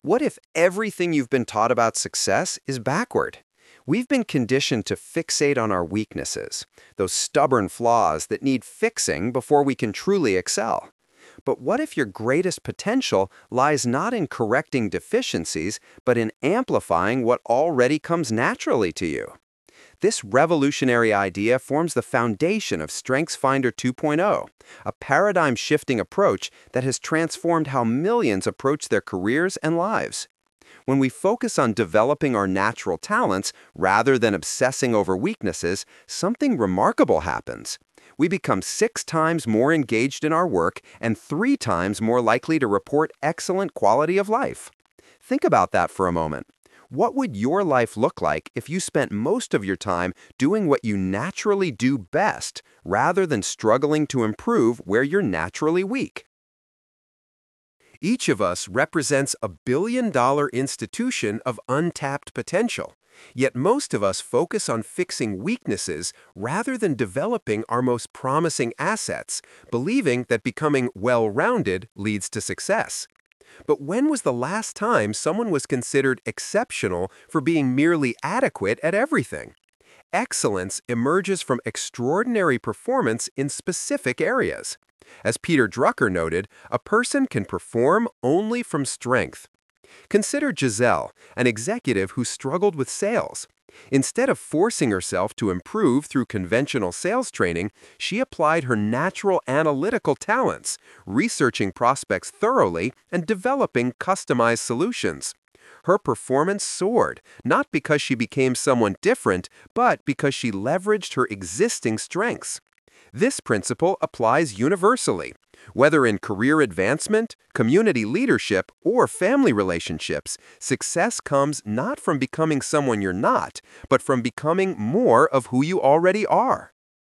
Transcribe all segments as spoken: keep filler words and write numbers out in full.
What if everything you've been taught about success is backward? We've been conditioned to fixate on our weaknesses, those stubborn flaws that need fixing before we can truly excel. But what if your greatest potential lies not in correcting deficiencies, but in amplifying what already comes naturally to you? This revolutionary idea forms the foundation of StrengthsFinder 2.0, a paradigm-shifting approach that has transformed how millions approach their careers and lives. When we focus on developing our natural talents rather than obsessing over weaknesses, something remarkable happens. We become six times more engaged in our work and three times more likely to report excellent quality of life. Think about that for a moment. What would your life look like if you spent most of your time doing what you naturally do best, rather than struggling to improve where you're naturally weak? Each of us represents a billion-dollar institution of untapped potential, yet most of us focus on fixing weaknesses rather than developing our most promising assets, believing that becoming well-rounded leads to success. But when was the last time someone was considered exceptional for being merely adequate at everything? Excellence emerges from extraordinary performance in specific areas. As Peter Drucker noted, a person can perform only from strength. Consider Giselle, an executive who struggled with sales. Instead of forcing herself to improve through conventional sales training, she applied her natural analytical talents, researching prospects thoroughly and developing customized solutions. Her performance soared, not because she became someone different, but because she leveraged her existing strengths. This principle applies universally. Whether in career advancement, community leadership, or family relationships, success comes not from becoming someone you're not, but from becoming more of who you already are.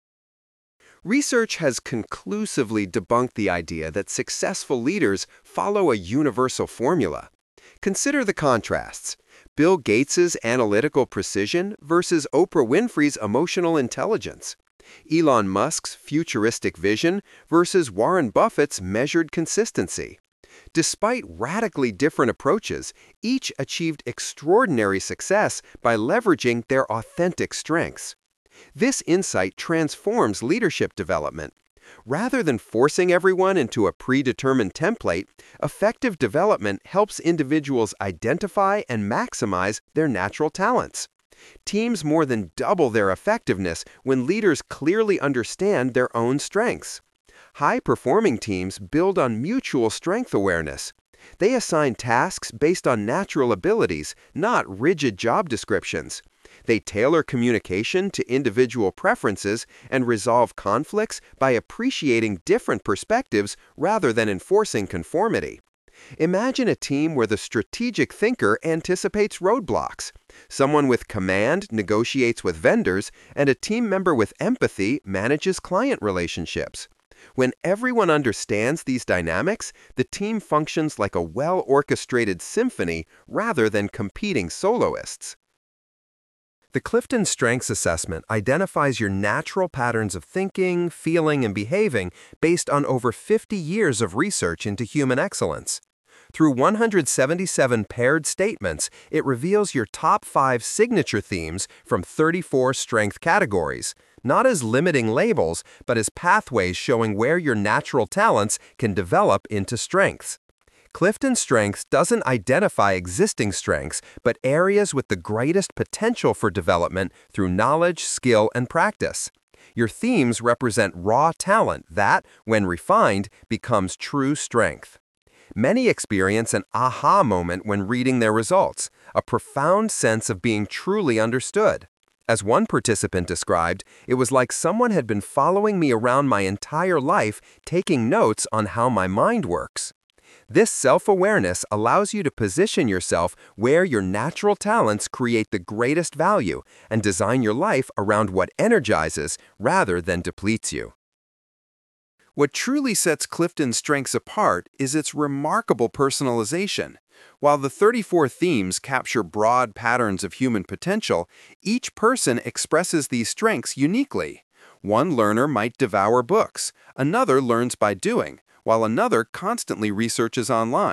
Research has conclusively debunked the idea that successful leaders follow a universal formula. Consider the contrasts: Bill Gates's analytical precision versus Oprah Winfrey's emotional intelligence. Elon Musk's futuristic vision versus Warren Buffett's measured consistency. Despite radically different approaches, each achieved extraordinary success by leveraging their authentic strengths. This insight transforms leadership development. Rather than forcing everyone into a predetermined template, effective development helps individuals identify and maximize their natural talents. Teams more than double their effectiveness when leaders clearly understand their own strengths. High-performing teams build on mutual strength awareness. They assign tasks based on natural abilities, not rigid job descriptions. They tailor communication to individual preferences and resolve conflicts by appreciating different perspectives rather than enforcing conformity. Imagine a team where the strategic thinker anticipates roadblocks. Someone with command negotiates with vendors, and a team member with empathy manages client relationships. When everyone understands these dynamics, the team functions like a well-orchestrated symphony rather than competing soloists. The Clifton Strengths Assessment identifies your natural patterns of thinking, feeling, and behaving based on over fifty years of research into human excellence. Through one hundred seventy-seven paired statements, it reveals your top five signature themes from thirty-four strength categories, not as limiting labels, but as pathways showing where your natural talents can develop into strengths. Clifton Strengths doesn't identify existing strengths, but areas with the greatest potential for development through knowledge, skill, and practice. Your themes represent raw talent that, when refined, becomes true strength. Many experience an aha moment when reading their results, a profound sense of being truly understood. As one participant described, it was like someone had been following me around my entire life, taking notes on how my mind works. This self-awareness allows you to position yourself where your natural talents create the greatest value and design your life around what energizes rather than depletes you. What truly sets Clifton Strengths apart is its remarkable personalization. While the thirty-four themes capture broad patterns of human potential, each person expresses these strengths uniquely. One learner might devour books, another learns by doing, while another constantly researches online.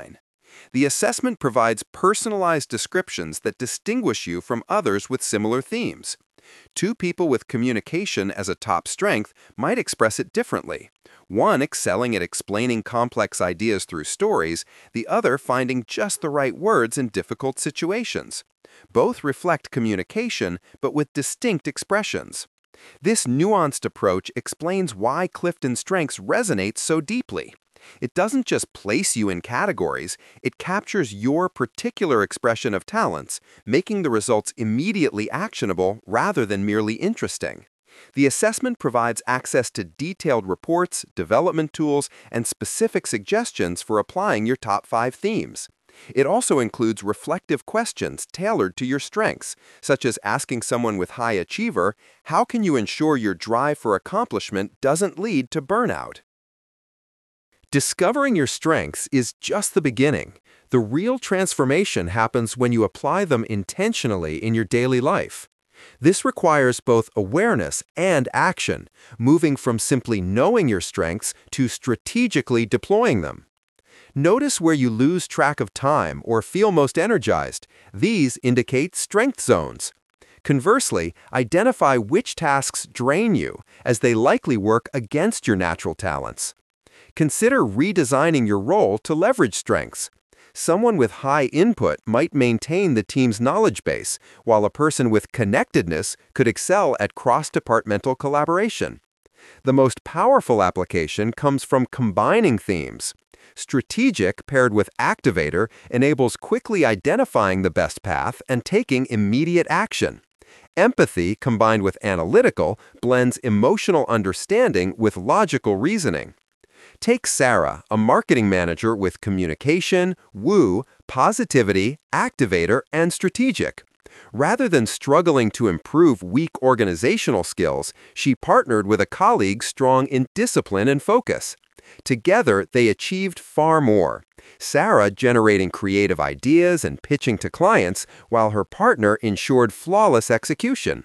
The assessment provides personalized descriptions that distinguish you from others with similar themes. Two people with communication as a top strength might express it differently. One excelling at explaining complex ideas through stories, the other finding just the right words in difficult situations. Both reflect communication, but with distinct expressions. This nuanced approach explains why Clifton's strengths resonate so deeply. It doesn't just place you in categories, it captures your particular expression of talents, making the results immediately actionable rather than merely interesting. The assessment provides access to detailed reports, development tools, and specific suggestions for applying your top five themes. It also includes reflective questions tailored to your strengths, such as asking someone with high achiever, how can you ensure your drive for accomplishment doesn't lead to burnout? Discovering your strengths is just the beginning. The real transformation happens when you apply them intentionally in your daily life. This requires both awareness and action, moving from simply knowing your strengths to strategically deploying them. Notice where you lose track of time or feel most energized. These indicate strength zones. Conversely, identify which tasks drain you, as they likely work against your natural talents. Consider redesigning your role to leverage strengths. Someone with high input might maintain the team's knowledge base, while a person with connectedness could excel at cross-departmental collaboration. The most powerful application comes from combining themes. Strategic paired with activator enables quickly identifying the best path and taking immediate action. Empathy combined with analytical blends emotional understanding with logical reasoning. Take Sarah, a marketing manager with communication, woo, positivity, activator, and strategic. Rather than struggling to improve weak organizational skills, she partnered with a colleague strong in discipline and focus. Together, they achieved far more. Sarah generating creative ideas and pitching to clients, while her partner ensured flawless execution.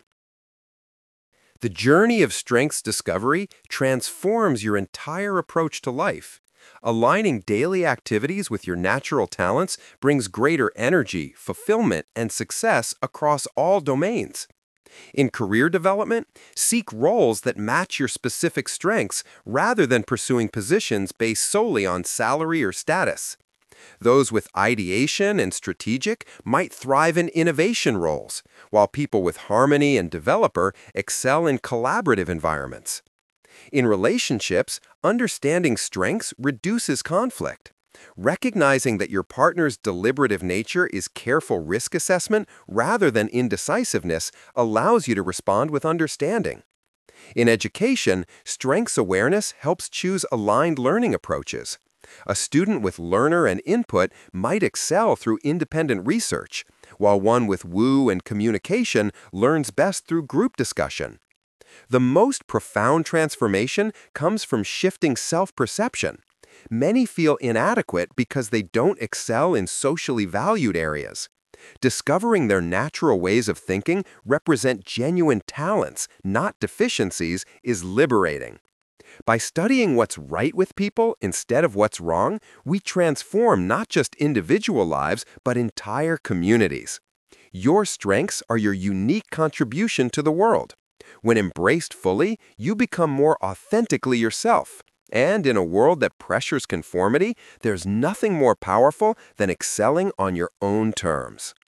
The journey of strengths discovery transforms your entire approach to life. Aligning daily activities with your natural talents brings greater energy, fulfillment, and success across all domains. In career development, seek roles that match your specific strengths rather than pursuing positions based solely on salary or status. Those with ideation and strategic might thrive in innovation roles, while people with harmony and developer excel in collaborative environments. In relationships, understanding strengths reduces conflict. Recognizing that your partner's deliberative nature is careful risk assessment rather than indecisiveness allows you to respond with understanding. In education, strengths awareness helps choose aligned learning approaches. A student with learner and input might excel through independent research, while one with woo and communication learns best through group discussion. The most profound transformation comes from shifting self-perception. Many feel inadequate because they don't excel in socially valued areas. Discovering their natural ways of thinking represent genuine talents, not deficiencies, is liberating. By studying what's right with people instead of what's wrong, we transform not just individual lives, but entire communities. Your strengths are your unique contribution to the world. When embraced fully, you become more authentically yourself. And in a world that pressures conformity, there's nothing more powerful than excelling on your own terms.